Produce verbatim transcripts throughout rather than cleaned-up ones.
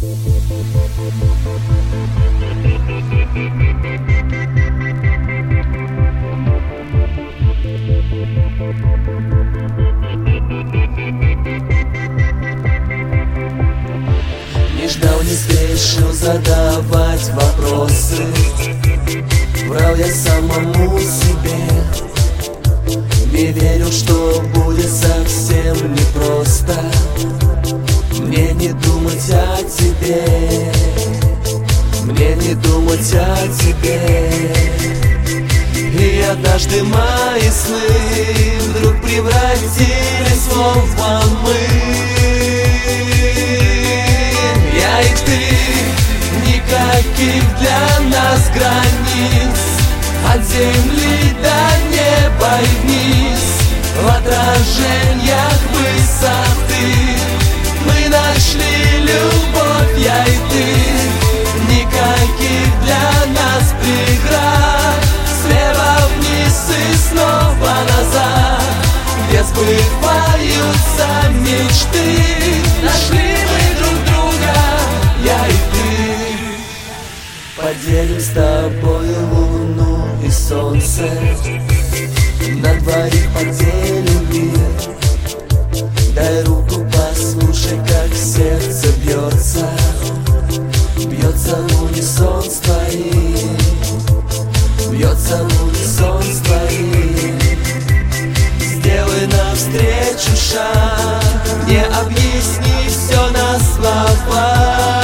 Не ждал, не спешил задавать вопросы. Врал я самому себе. Не верил, что будет совсем непросто мне не думать о тебе, мне не думать о тебе. И однажды мои сны вдруг превратились в обман. Я и ты, никаких для нас границ, от земли до неба и вниз. В отражениях высоты мы нашли любовь, я и ты. Никаких для нас преград, слева вниз и снова назад, где сбываются мечты. Нашли мы друг друга, я и ты. Поделим с тобой луну и солнце, на двоих поделим мир. Дай руку, послушай, как сердце бьется, бьется в унисон с твоим, бьется в унисон с твоим. Сделай навстречу шаг, не объясни все на словах.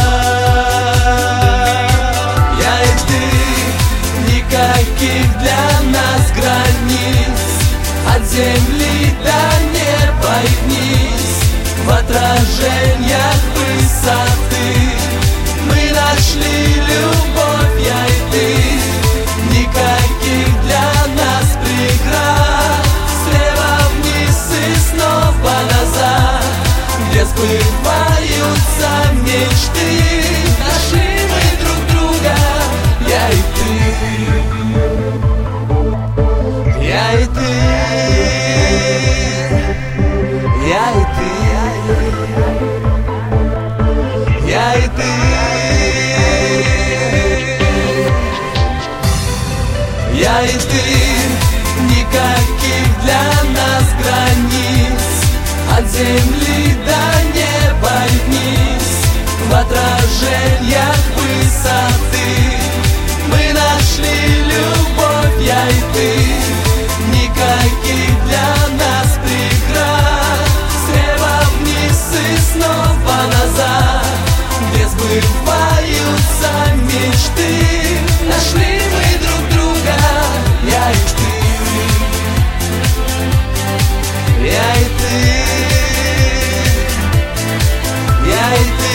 Я и ты, никаких для нас границ, от земли до неба и вниз. В отражениях высоты мы нашли любовь, я и ты. Никаких для нас преград, слева вниз и снова назад, где сбываются мечты. Нашли мы друг друга, я и ты. Я и ты. Я и ты. Я и ты. Я и ты. Никаких для нас границ, от земли до неба и вниз. В отражениях высоты мы нашли любовь, я и ты. Никаких для нас преград, слева вниз и снова назад, где сбываются мечты. Нашли мы друг друга, я и ты. Я и ты. Я и ты.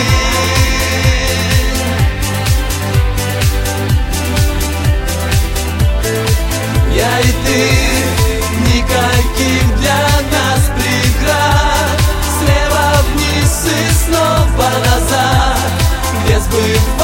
Я и ты. Никаких для нас преград, слева вниз и снова назад, где сбываются